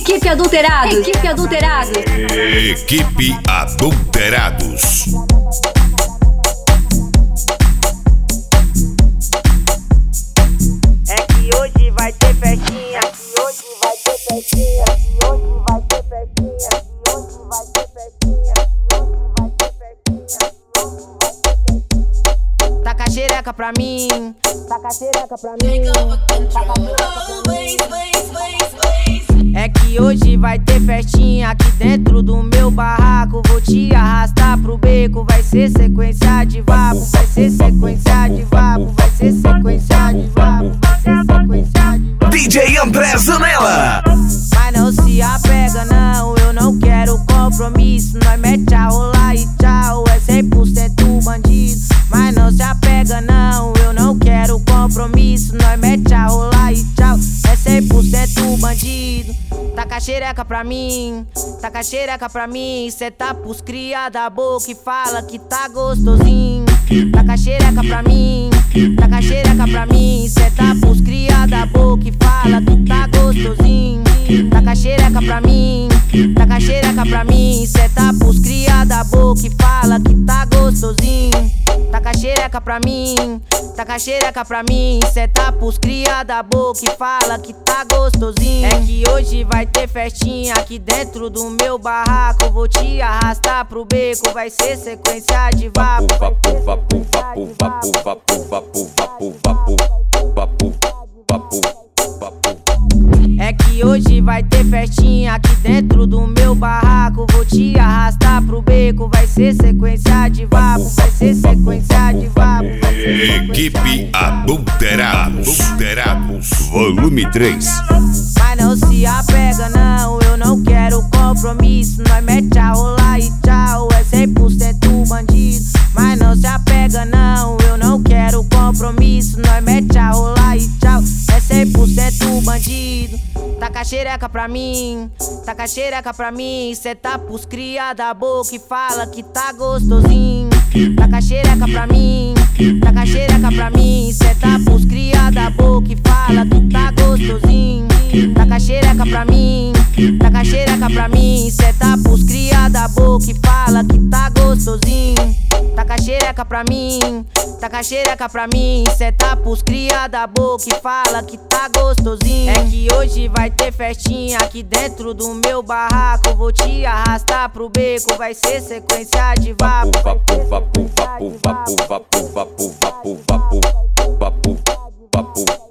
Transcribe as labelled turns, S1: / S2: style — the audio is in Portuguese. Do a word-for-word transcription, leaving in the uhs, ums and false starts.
S1: Equipe Adulterados. Equipe Adulterados.
S2: Equipe Adulterados.
S3: É que hoje vai ter festinha, que hoje vai ter festinha, que hoje vai ter festinha, que hoje vai ter festinha, que hoje vai ter festinha, que hoje vai ter festinha. Taca a xereca pra mim, taca a xereca pra mim. É que hoje vai ter festinha aqui dentro do meu barraco. Vou te arrastar pro beco, vai ser sequência de vapo, vai ser sequência de vapo, vai ser sequência de vapo, vai ser sequência de vapo.
S2: D J André Zanella.
S3: Mas não se apega não, eu não quero compromisso. Nós mete a rolar e tchau, é cem por cento bandido. Mas não se apega não, eu não quero compromisso. Nós mete a rolar e tchau, é cem por cento bandido. Taca a xereca pra mim, taca a xereca pra mim. Cê tá pros cria da boca e fala que tá gostosinho. Taca a xereca pra mim, taca a xereca pra mim. Cê tá pros cria da boca e fala que tá gostosinho. Taca a xereca pra mim, taca a xereca pra mim. Cê tá pros cria da boca e fala que tá gostosinho. Taca a xereca pra mim, taca a xereca pra mim. Cê tá pros cria da boca e fala que tá gostosinho. É que hoje vai ter festinha aqui dentro do meu barraco. Vou te arrastar pro beco, vai ser sequência de vapo.
S2: Vapo, vapo, vapo, vapo, vapo, vapo, vapo, vapo, vapo, vapo, vapo.
S3: É que hoje vai ter festinha aqui dentro do meu barraco. Vou te arrastar pro beco, vai ser sequência de vapo, vai ser sequência de vapo.
S2: Equipe Adulterados. Adulterados. Volume três.
S3: Mas não se apega não, eu não quero compromisso. Nós mete a rolar e tchau, é cem por cento bandido. Mas não se apega não, eu não quero compromisso. Nós mete a rolar e tchau, é cem por cento bandido. Taca a xereca pra mim, taca a xereca pra mim. Cê tá pros cria da boca e fala que tá gostosinho. Taca a xereca pra mim, taca a xereca pra mim. Cê tá pros cria da boca e fala que tá gostosinho. Taca a xereca pra mim, taca a xereca pra mim. Cê tá pros cria da boca e fala que tá gostosinho. Taca a xereca pra mim, taca a xereca pra mim. Cê tá pros cria da boca e fala que tá gostosinho. É que hoje vai ter festinha aqui dentro do meu barraco. Vou te arrastar pro beco, vai ser sequência de vapo.
S2: Vapo, vapo, vapo, vapo, vapo, vapo, vapo, vapo, vapo, vapo, vapo.